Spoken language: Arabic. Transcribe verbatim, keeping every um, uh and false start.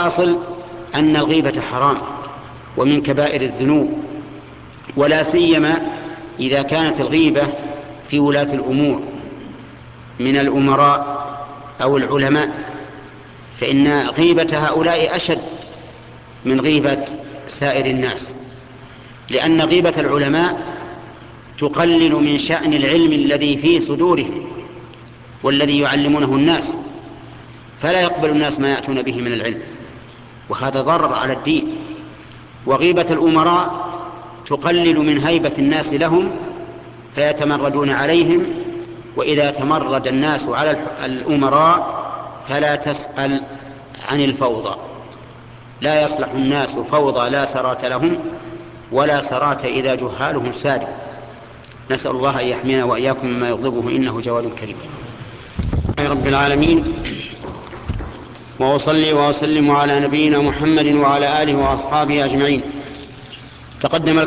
فالحاصل أن الغيبة حرام ومن كبائر الذنوب، ولا سيما إذا كانت الغيبة في ولاة الأمور من الأمراء أو العلماء، فإن غيبة هؤلاء أشد من غيبة سائر الناس، لأن غيبة العلماء تقلل من شأن العلم الذي في صدورهم والذي يعلمونه الناس، فلا يقبل الناس ما يأتون به من العلم، وهذا ضرر على الدين. وغيبة الأمراء تقلل من هيبة الناس لهم فيتمردون عليهم، وإذا تمرد الناس على الأمراء فلا تسأل عن الفوضى، لا يصلح الناس فوضى لا سرات لهم ولا سرات إذا جهالهم سادوا. نسأل الله أن يحمينا وإياكم مما يغضبه إنه جواد كريم. رب العالمين، وأصلي وأسلم على نبينا محمد وعلى آله وأصحابه أجمعين. تقدم